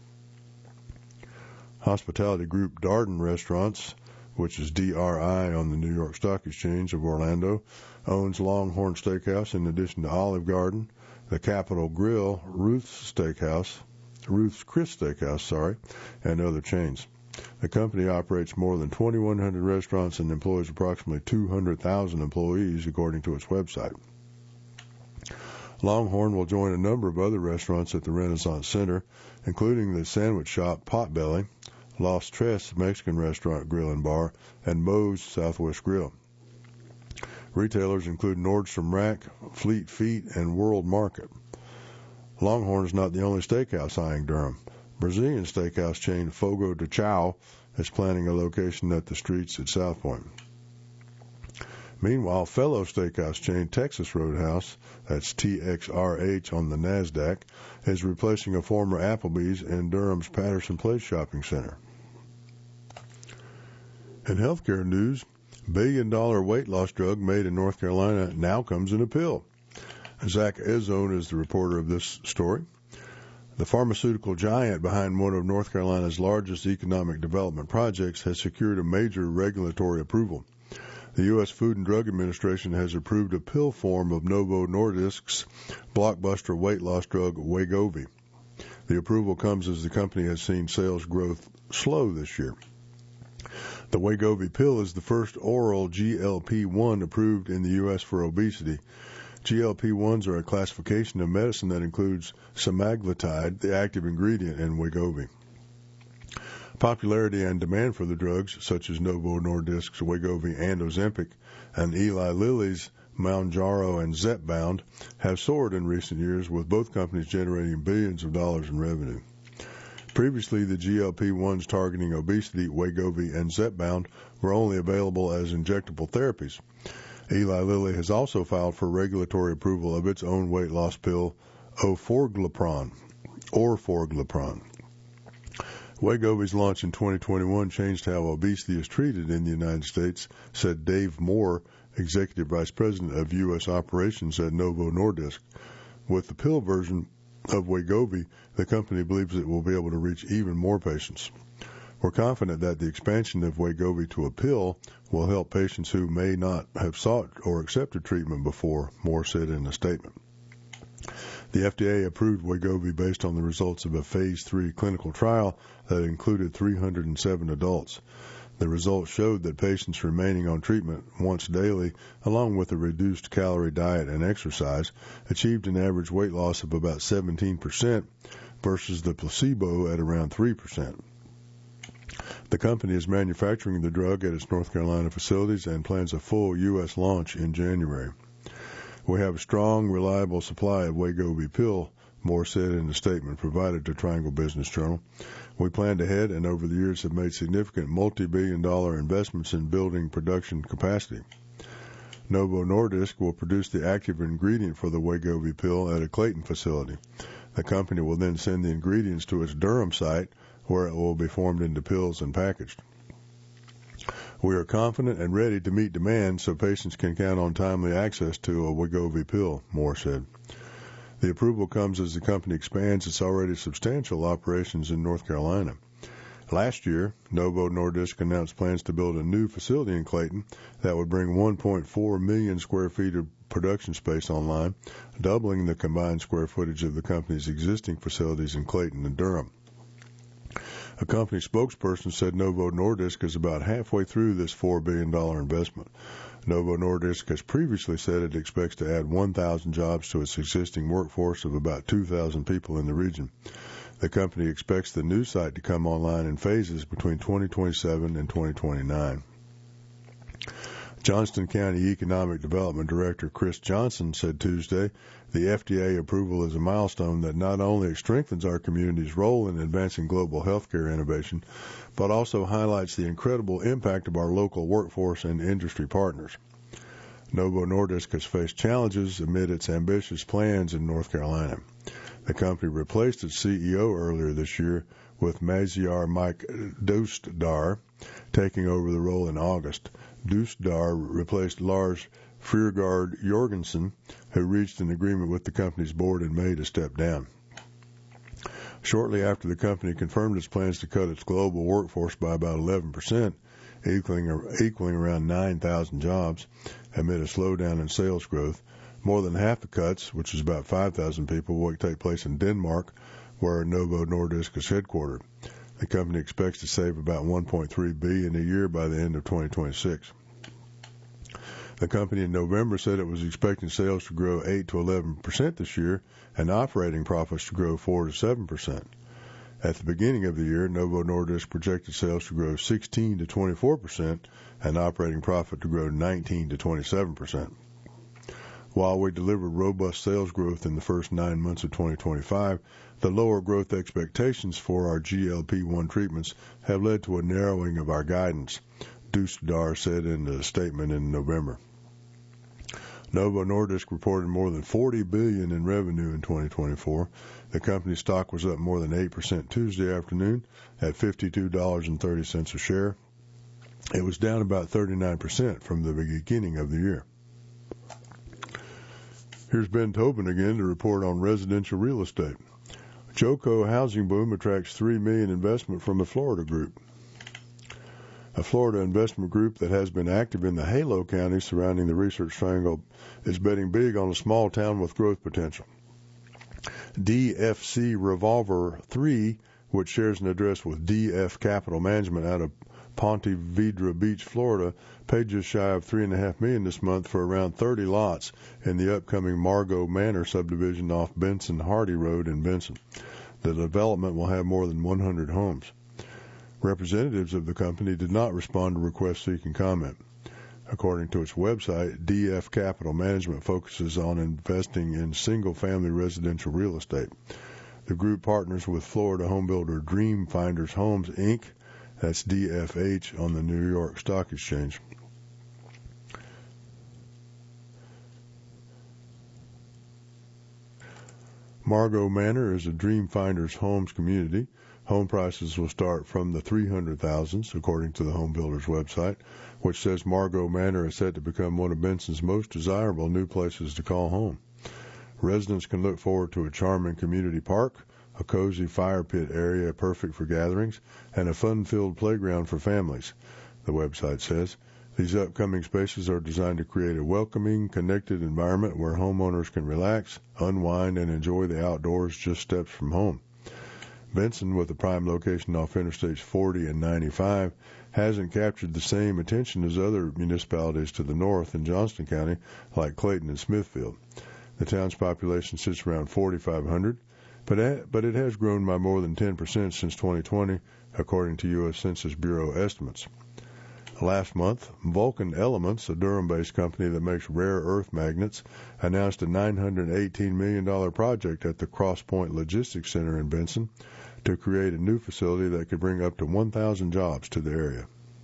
Hospitality group Darden Restaurants, which is D R I on the New York Stock Exchange of Orlando, owns Longhorn Steakhouse in addition to Olive Garden, the Capitol Grill, Ruth's Steakhouse, Ruth's Chris Steakhouse, sorry, and other chains. The company operates more than twenty-one hundred restaurants and employs approximately two hundred thousand employees, according to its website. Longhorn will join a number of other restaurants at the Renaissance Center, including the sandwich shop Potbelly, Los Tres Mexican Restaurant Grill and Bar, and Moe's Southwest Grill. Retailers include Nordstrom Rack, Fleet Feet, and World Market. Longhorn is not the only steakhouse eyeing Durham. Brazilian steakhouse chain Fogo de Chao is planning a location at the streets at South Point. Meanwhile, fellow steakhouse chain Texas Roadhouse, that's T X R H on the NASDAQ, is replacing a former Applebee's in Durham's Patterson Place shopping center. In healthcare news, billion-dollar weight loss drug made in North Carolina now comes in a pill. Zach Ezzone is the reporter of this story. The pharmaceutical giant behind one of North Carolina's largest economic development projects has secured a major regulatory approval. The U S Food and Drug Administration has approved a pill form of Novo Nordisk's blockbuster weight loss drug Wegovy. The approval comes as the company has seen sales growth slow this year. The Wegovy pill is the first oral G L P one approved in the U S for obesity. G L P ones are a classification of medicine that includes semaglutide, the active ingredient in Wegovy. Popularity and demand for the drugs, such as Novo Nordisk's Wegovy and Ozempic, and Eli Lilly's Mounjaro and Zepbound, have soared in recent years, with both companies generating billions of dollars in revenue. Previously, the G L P ones targeting obesity, Wegovy and Zepbound, were only available as injectable therapies. Eli Lilly has also filed for regulatory approval of its own weight loss pill, Orforglipron. Orforglipron. Wegovy's launch in twenty twenty-one changed how obesity is treated in the United States, said Dave Moore, Executive Vice President of U S Operations at Novo Nordisk. With the pill version of Wegovy, the company believes it will be able to reach even more patients. We're confident that the expansion of Wegovy to a pill will help patients who may not have sought or accepted treatment before, Moore said in a statement. The F D A approved Wegovy based on the results of a phase three clinical trial that included three hundred seven adults. The results showed that patients remaining on treatment once daily, along with a reduced calorie diet and exercise, achieved an average weight loss of about seventeen percent versus the placebo at around three percent. The company is manufacturing the drug at its North Carolina facilities and plans a full U S launch in January. We have a strong, reliable supply of Wegovy pill, Moore said in a statement provided to Triangle Business Journal. We planned ahead and over the years have made significant multi-billion dollar investments in building production capacity. Novo Nordisk will produce the active ingredient for the Wegovy pill at a Clayton facility. The company will then send the ingredients to its Durham site, where it will be formed into pills and packaged. We are confident and ready to meet demand so patients can count on timely access to a Wegovy pill, Moore said. The approval comes as the company expands its already substantial operations in North Carolina. Last year, Novo Nordisk announced plans to build a new facility in Clayton that would bring one point four million square feet of production space online, doubling the combined square footage of the company's existing facilities in Clayton and Durham. A company spokesperson said Novo Nordisk is about halfway through this four billion dollars investment. Novo Nordisk has previously said it expects to add one thousand jobs to its existing workforce of about two thousand people in the region. The company expects the new site to come online in phases between twenty twenty-seven and twenty twenty-nine. Johnston County Economic Development Director Chris Johnson said Tuesday the F D A approval is a milestone that not only strengthens our community's role in advancing global healthcare innovation, but also highlights the incredible impact of our local workforce and industry partners. Novo Nordisk has faced challenges amid its ambitious plans in North Carolina. The company replaced its C E O earlier this year, with Maziar Mike Dostdar taking over the role in August. Dostdar replaced Lars Friergaard Jorgensen, who reached an agreement with the company's board in May to step down. Shortly after the company confirmed its plans to cut its global workforce by about eleven percent, equaling, equaling around nine thousand jobs, amid a slowdown in sales growth, more than half the cuts, which is about five thousand people, will take place in Denmark, where Novo Nordisk is headquartered. The company expects to save about one point three billion dollars a year by the end of twenty twenty-six. The company in November said it was expecting sales to grow eight to eleven percent this year and operating profits to grow four to seven percent. At the beginning of the year, Novo Nordisk projected sales to grow sixteen to twenty-four percent and operating profit to grow nineteen to twenty-seven percent. While we delivered robust sales growth in the first nine months of twenty twenty-five, the lower growth expectations for our G L P one treatments have led to a narrowing of our guidance, Dostdar said in a statement in November. Novo Nordisk reported more than forty billion dollars in revenue in twenty twenty-four. The company's stock was up more than eight percent Tuesday afternoon at fifty-two dollars and thirty cents a share. It was down about thirty-nine percent from the beginning of the year. Here's Ben Tobin again to report on residential real estate. Joco housing boom attracts three million dollars investment from a Florida group. A Florida investment group that has been active in the Halo County surrounding the Research Triangle is betting big on a small town with growth potential. D F C Revolver three, which shares an address with D F Capital Management out of Ponte Vedra Beach, Florida, paid just shy of three and a half million this month for around thirty lots in the upcoming Margot Manor subdivision off Benson Hardy Road in Benson. The development will have more than one hundred homes. Representatives of the company did not respond to requests seeking comment. According to its website, D F Capital Management focuses on investing in single-family residential real estate. The group partners with Florida homebuilder Dream Finders Homes, Incorporated. That's D F H on the New York Stock Exchange. Margot Manor is a Dream Finders Homes community. Home prices will start from the three hundred thousands, according to the home builder's website, which says Margot Manor is set to become one of Benson's most desirable new places to call home. Residents can look forward to a charming community park, a cozy fire pit area perfect for gatherings, and a fun-filled playground for families, the website says. These upcoming spaces are designed to create a welcoming, connected environment where homeowners can relax, unwind, and enjoy the outdoors just steps from home. Benson, with a prime location off Interstates forty and ninety-five, hasn't captured the same attention as other municipalities to the north in Johnston County, like Clayton and Smithfield. The town's population sits around forty-five hundred, but but it has grown by more than ten percent since twenty twenty, according to U S Census Bureau estimates. Last month, Vulcan Elements, a Durham-based company that makes rare earth magnets, announced a nine hundred eighteen million dollars project at the Cross Point Logistics Center in Benson to create a new facility that could bring up to one thousand jobs to the area.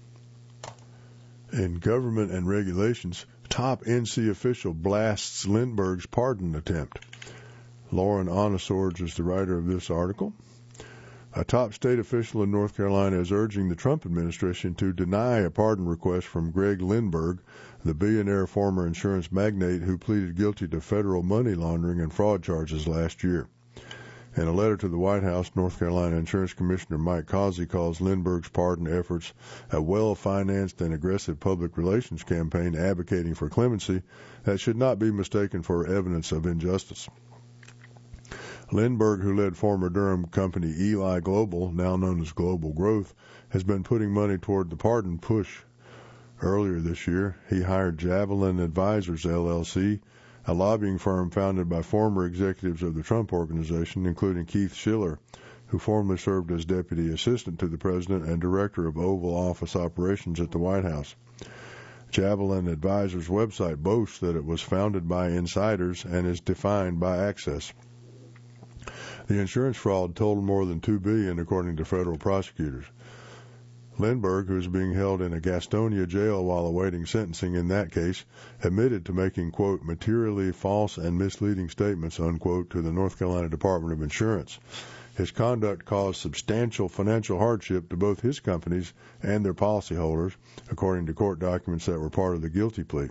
In government and regulations, top N C official blasts Lindbergh's pardon attempt. Lauren Onosorge is the writer of this article. A top state official in North Carolina is urging the Trump administration to deny a pardon request from Greg Lindbergh, the billionaire former insurance magnate who pleaded guilty to federal money laundering and fraud charges last year. In a letter to the White House, North Carolina Insurance Commissioner Mike Causey calls Lindbergh's pardon efforts a well-financed and aggressive public relations campaign advocating for clemency that should not be mistaken for evidence of injustice. Lindbergh, who led former Durham company Eli Global, now known as Global Growth, has been putting money toward the pardon push. Earlier this year, he hired Javelin Advisors, L L C, a lobbying firm founded by former executives of the Trump Organization, including Keith Schiller, who formerly served as deputy assistant to the president and director of Oval Office operations at the White House. Javelin Advisors' website boasts that it was founded by insiders and is defined by access. The insurance fraud totaled more than two billion dollars, according to federal prosecutors. Lindbergh, who is being held in a Gastonia jail while awaiting sentencing in that case, admitted to making, quote, materially false and misleading statements, unquote, to the North Carolina Department of Insurance. His conduct caused substantial financial hardship to both his companies and their policyholders, according to court documents that were part of the guilty plea.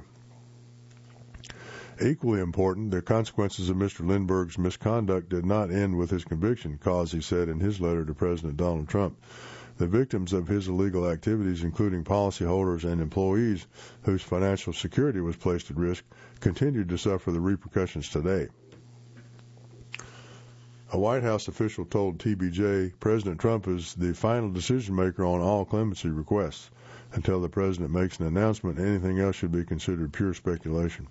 Equally important, the consequences of Mister Lindbergh's misconduct did not end with his conviction, Causey said in his letter to President Donald Trump. The victims of his illegal activities, including policyholders and employees whose financial security was placed at risk, continued to suffer the repercussions today. A White House official told T B J President Trump is the final decision maker on all clemency requests. Until the president makes an announcement, anything else should be considered pure speculation.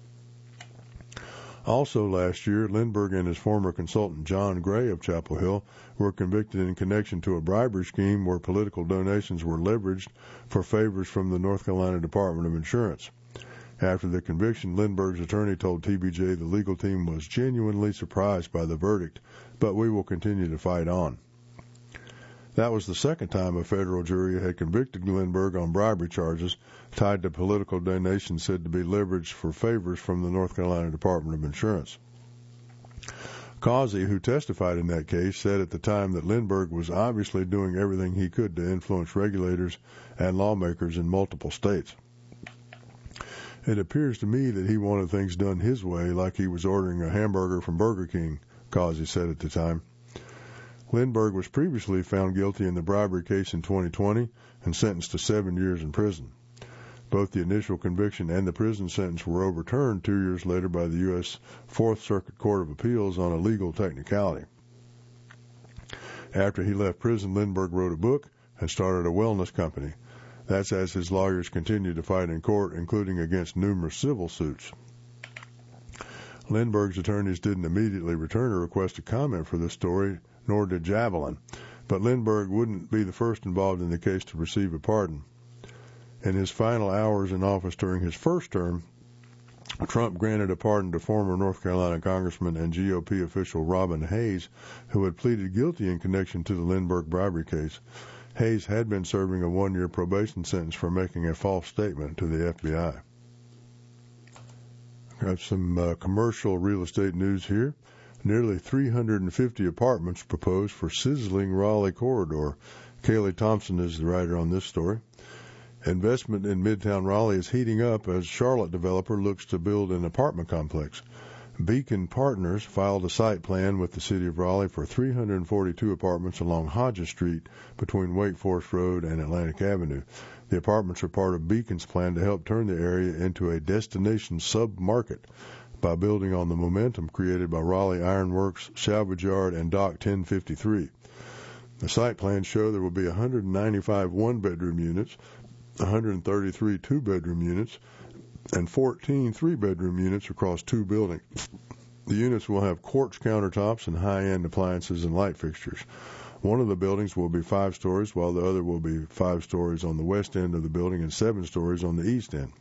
Also last year, Lindbergh and his former consultant John Gray of Chapel Hill were convicted in connection to a bribery scheme where political donations were leveraged for favors from the North Carolina Department of Insurance. After the conviction, Lindbergh's attorney told T B J the legal team was genuinely surprised by the verdict, but we will continue to fight on. That was the second time a federal jury had convicted Glenberg on bribery charges tied to political donations said to be leveraged for favors from the North Carolina Department of Insurance. Causey, who testified in that case, said at the time that Lindbergh was obviously doing everything he could to influence regulators and lawmakers in multiple states. It appears to me that he wanted things done his way, like he was ordering a hamburger from Burger King, Causey said at the time. Lindbergh was previously found guilty in the bribery case in twenty twenty and sentenced to seven years in prison. Both the initial conviction and the prison sentence were overturned two years later by the U S Fourth Circuit Court of Appeals on a legal technicality. After he left prison, Lindbergh wrote a book and started a wellness company. That's as his lawyers continued to fight in court, including against numerous civil suits. Lindbergh's attorneys didn't immediately return a request to comment for this story, nor did Javelin, but Lindbergh wouldn't be the first involved in the case to receive a pardon. In his final hours in office during his first term, Trump granted a pardon to former North Carolina Congressman and G O P official Robin Hayes, who had pleaded guilty in connection to the Lindbergh bribery case. Hayes had been serving a one-year probation sentence for making a false statement to the F B I. Got some uh, commercial real estate news here. Nearly three hundred fifty apartments proposed for sizzling Raleigh corridor. Kaylee Thompson is the writer on this story. Investment in Midtown Raleigh is heating up as Charlotte developer looks to build an apartment complex. Beacon Partners filed a site plan with the City of Raleigh for three hundred forty-two apartments along Hodges Street between Wake Forest Road and Atlantic Avenue. The apartments are part of Beacon's plan to help turn the area into a destination sub-market by building on the momentum created by Raleigh Iron Works, Salvage Yard, and Dock ten fifty-three. The site plans show there will be one hundred ninety-five one-bedroom units, one hundred thirty-three two-bedroom units, and fourteen three-bedroom units across two buildings. The units will have quartz countertops and high-end appliances and light fixtures. One of the buildings will be five stories, while the other will be five stories on the west end of the building and seven stories on the east end.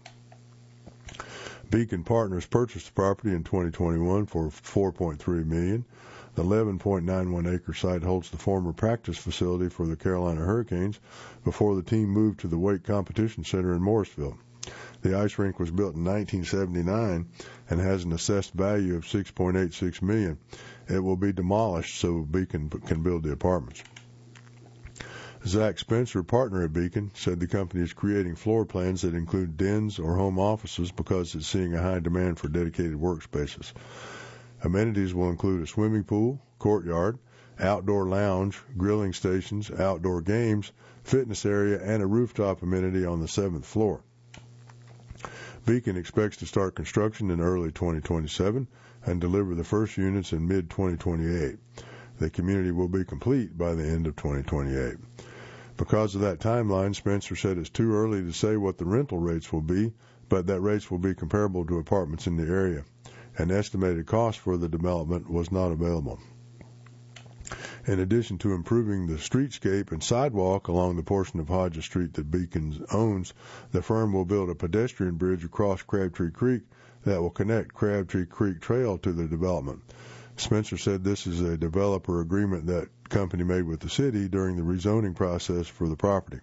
Beacon Partners purchased the property in twenty twenty-one for four point three million dollars. The eleven point nine one acre site holds the former practice facility for the Carolina Hurricanes before the team moved to the Wake Competition Center in Morrisville. The ice rink was built in nineteen seventy-nine and has an assessed value of six point eight six million dollars. It will be demolished so Beacon can build the apartments. Zach Spencer, partner at Beacon, said the company is creating floor plans that include dens or home offices because it's seeing a high demand for dedicated workspaces. Amenities will include a swimming pool, courtyard, outdoor lounge, grilling stations, outdoor games, fitness area, and a rooftop amenity on the seventh floor. Beacon expects to start construction in early twenty twenty-seven and deliver the first units in mid twenty twenty-eight. The community will be complete by the end of twenty twenty-eight. Because of that timeline, Spencer said it's too early to say what the rental rates will be, but that rates will be comparable to apartments in the area. An estimated cost for the development was not available. In addition to improving the streetscape and sidewalk along the portion of Hodges Street that Beacon owns, the firm will build a pedestrian bridge across Crabtree Creek that will connect Crabtree Creek Trail to the development. Spencer said this is a developer agreement that company made with the city during the rezoning process for the property.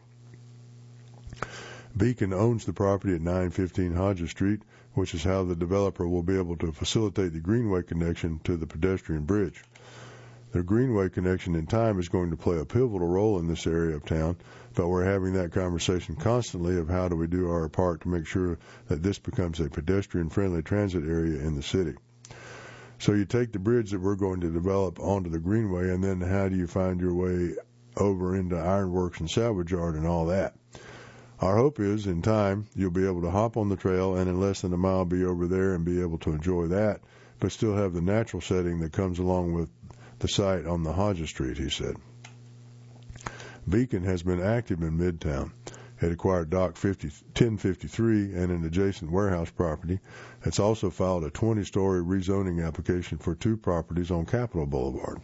Beacon owns the property at nine fifteen Hodges Street, which is how the developer will be able to facilitate the Greenway connection to the pedestrian bridge. The Greenway connection in time is going to play a pivotal role in this area of town, but we're having that conversation constantly of how do we do our part to make sure that this becomes a pedestrian-friendly transit area in the city. So you take the bridge that we're going to develop onto the Greenway, and then how do you find your way over into Ironworks and Salvage Yard and all that? Our hope is, in time, you'll be able to hop on the trail and in less than a mile be over there and be able to enjoy that, but still have the natural setting that comes along with the site on the Hodges Street, he said. Beacon has been active in Midtown. It acquired Dock ten fifty-three and an adjacent warehouse property. It's also filed a twenty-story rezoning application for two properties on Capitol Boulevard.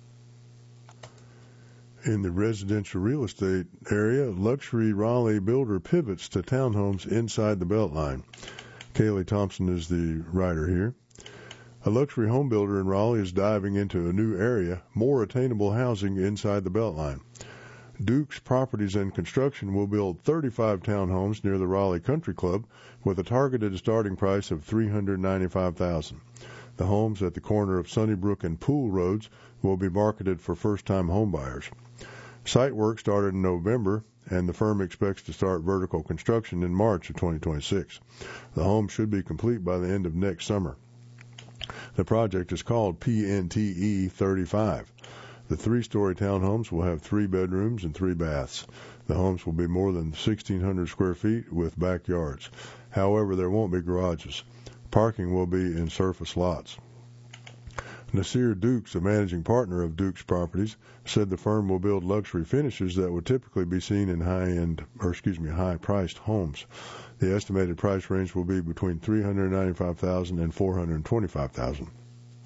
In the residential real estate area, luxury Raleigh builder pivots to townhomes inside the Beltline. Kaylee Thompson is the writer here. A luxury home builder in Raleigh is diving into a new area, more attainable housing inside the Beltline. Dukes Properties and Construction will build thirty-five townhomes near the Raleigh Country Club with a targeted starting price of three hundred ninety-five thousand dollars. The homes at the corner of Sunnybrook and Pool Roads will be marketed for first-time homebuyers. Site work started in November, and the firm expects to start vertical construction in March of twenty twenty-six. The home should be complete by the end of next summer. The project is called P N T E thirty-five. The three-story townhomes will have three bedrooms and three baths. The homes will be more than sixteen hundred square feet with backyards. However, there won't be garages. Parking will be in surface lots. Nasir Dukes, a managing partner of Dukes Properties, said the firm will build luxury finishes that would typically be seen in high-end, or excuse me, high-priced homes. The estimated price range will be between three hundred ninety-five thousand dollars and four hundred twenty-five thousand dollars.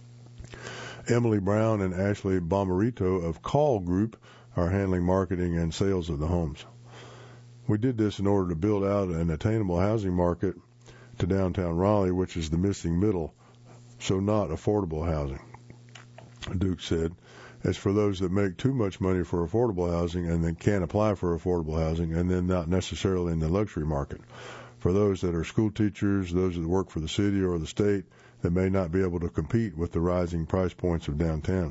Emily Brown and Ashley Bomarito of Call Group are handling marketing and sales of the homes. We did this in order to build out an attainable housing market to downtown Raleigh, which is the missing middle, so not affordable housing. Duke said, as for those that make too much money for affordable housing and then can't apply for affordable housing and then not necessarily in the luxury market. For those that are school teachers, those that work for the city or the state that may not be able to compete with the rising price points of downtown.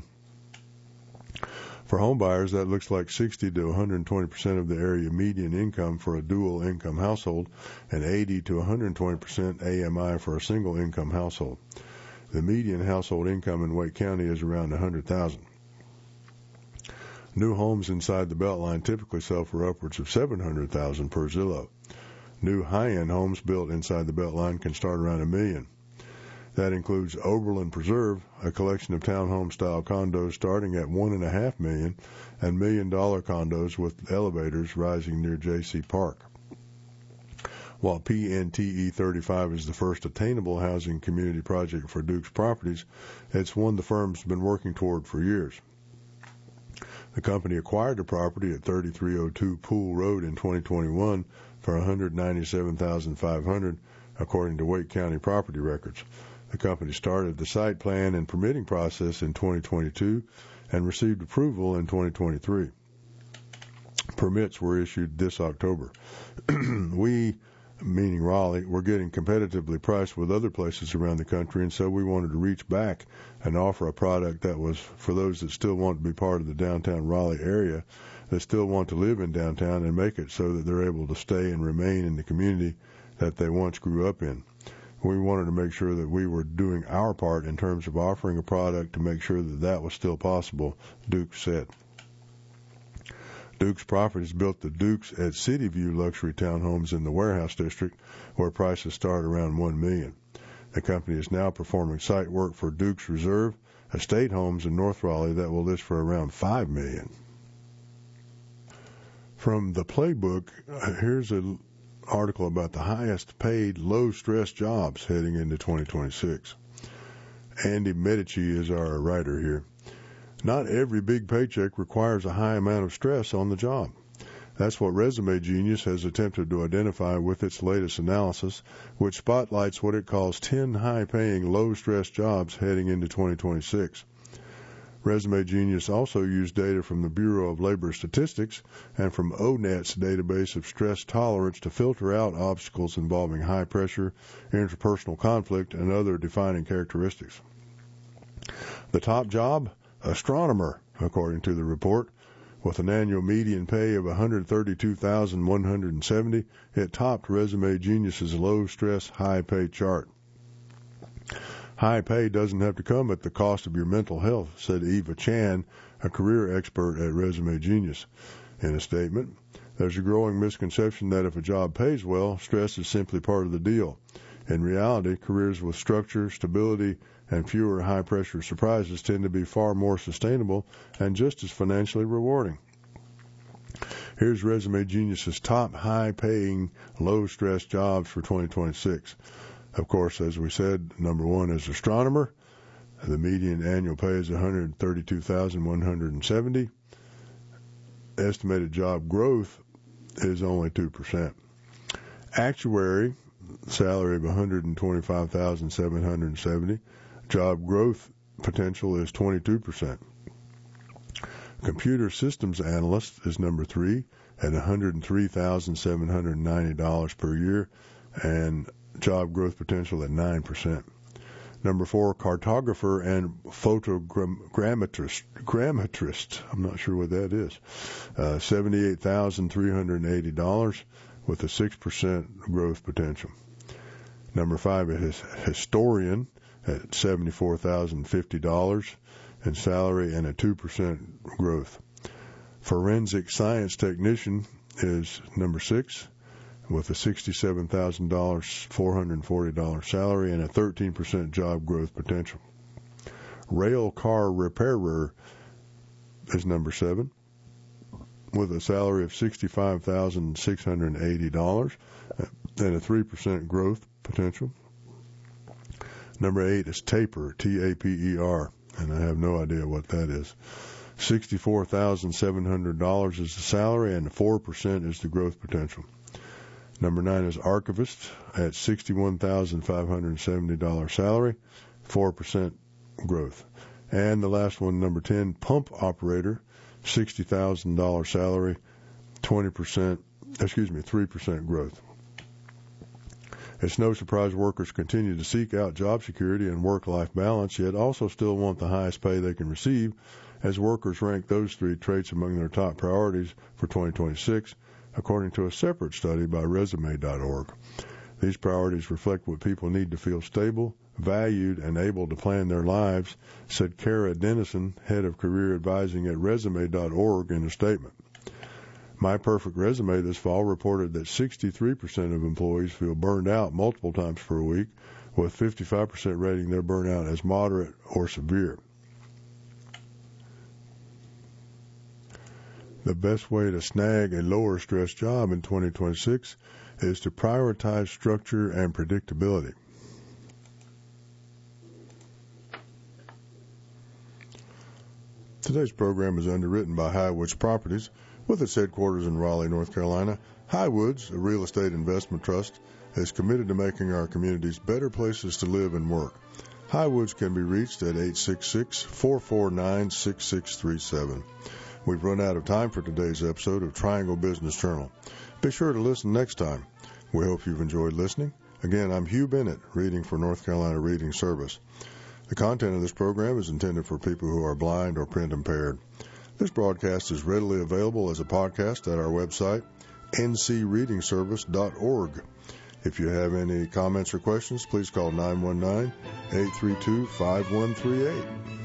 For home buyers, that looks like sixty to one hundred twenty percent of the area median income for a dual income household and eighty to one hundred twenty percent A M I for a single income household. The median household income in Wake County is around one hundred thousand dollars. New homes inside the Beltline typically sell for upwards of seven hundred thousand dollars per Zillow. New high-end homes built inside the Beltline can start around a million. That includes Oberlin Preserve, a collection of townhome-style condos starting at one and a half million, and million-dollar condos with elevators rising near J C Park. While P N T E thirty-five is the first attainable housing community project for Dukes Properties, it's one the firm's been working toward for years. The company acquired the property at thirty-three oh two Pool Road in twenty twenty-one for one hundred ninety-seven thousand five hundred dollars, according to Wake County property records. The company started the site plan and permitting process in twenty twenty-two and received approval in twenty twenty-three. Permits were issued this October. We, meaning Raleigh, were getting competitively priced with other places around the country, and so we wanted to reach back and offer a product that was for those that still want to be part of the downtown Raleigh area, that still want to live in downtown and make it so that they're able to stay and remain in the community that they once grew up in. We wanted to make sure that we were doing our part in terms of offering a product to make sure that that was still possible, Dukes said. Dukes Properties built the Dukes at City View luxury townhomes in the Warehouse District, where prices start around one million dollars. The company is now performing site work for Dukes Reserve estate homes in North Raleigh that will list for around five million dollars. From the Playbook, here's an article about the highest paid low-stress jobs heading into twenty twenty-six. Andy Medici is our writer here. Not every big paycheck requires a high amount of stress on the job. That's what Resume Genius has attempted to identify with its latest analysis, which spotlights what it calls ten high-paying, low-stress jobs heading into twenty twenty-six. Resume Genius also used data from the Bureau of Labor Statistics and from O NET's database of stress tolerance to filter out obstacles involving high pressure, interpersonal conflict, and other defining characteristics. The top job? Astronomer, according to the report. With an annual median pay of one hundred thirty-two thousand one hundred seventy dollars, it topped Resume Genius's low-stress, high-pay chart. High pay doesn't have to come at the cost of your mental health, said Eva Chan, a career expert at Resume Genius. In a statement, there's a growing misconception that if a job pays well, stress is simply part of the deal. In reality, careers with structure, stability, and fewer high-pressure surprises tend to be far more sustainable and just as financially rewarding. Here's Resume Genius's top high-paying, low-stress jobs for twenty twenty-six. Of course, as we said, number one is astronomer. The median annual pay is one hundred thirty-two thousand one hundred seventy dollars. Estimated job growth is only two percent. Actuary, salary of one hundred twenty-five thousand seven hundred seventy dollars. Job growth potential is twenty-two percent. Computer systems analyst is number three at one hundred three thousand seven hundred ninety dollars per year and job growth potential at nine percent. Number four, cartographer and photogrammetrist. Grammetrist, I'm not sure what that is. Uh, seventy-eight thousand three hundred eighty dollars with a six percent growth potential. Number five is historian at seventy-four thousand fifty dollars in salary and a two percent growth. Forensic science technician is number six with a sixty-seven thousand four hundred forty dollars salary and a thirteen percent job growth potential. Rail car repairer is number seven with a salary of sixty-five thousand six hundred eighty dollars and a three percent growth potential. Number eight is taper, T A P E R, and I have no idea what that is. sixty-four thousand seven hundred dollars is the salary and four percent is the growth potential. Number nine is archivist at sixty-one thousand five hundred seventy dollars salary, four percent growth. And the last one, number ten, pump operator, sixty thousand dollars salary, twenty percent, excuse me, three percent growth. It's no surprise workers continue to seek out job security and work-life balance, yet also still want the highest pay they can receive, as workers rank those three traits among their top priorities for twenty twenty-six, according to a separate study by resume dot org. These priorities reflect what people need to feel stable, valued, and able to plan their lives, said Kara Dennison, head of career advising at resume dot org, in a statement. My Perfect Resume this fall reported that sixty-three percent of employees feel burned out multiple times per week, with fifty-five percent rating their burnout as moderate or severe. The best way to snag a lower stress job in twenty twenty-six is to prioritize structure and predictability. Today's program is underwritten by Highwoods Properties, with its headquarters in Raleigh, North Carolina. Highwoods, a real estate investment trust, is committed to making our communities better places to live and work. Highwoods can be reached at eight six six, four four nine, six six three seven. We've run out of time for today's episode of Triangle Business Journal. Be sure to listen next time. We hope you've enjoyed listening. Again, I'm Hugh Bennett, reading for North Carolina Reading Service. The content of this program is intended for people who are blind or print impaired. This broadcast is readily available as a podcast at our website, n c reading service dot org. If you have any comments or questions, please call nine one nine, eight three two, five one three eight.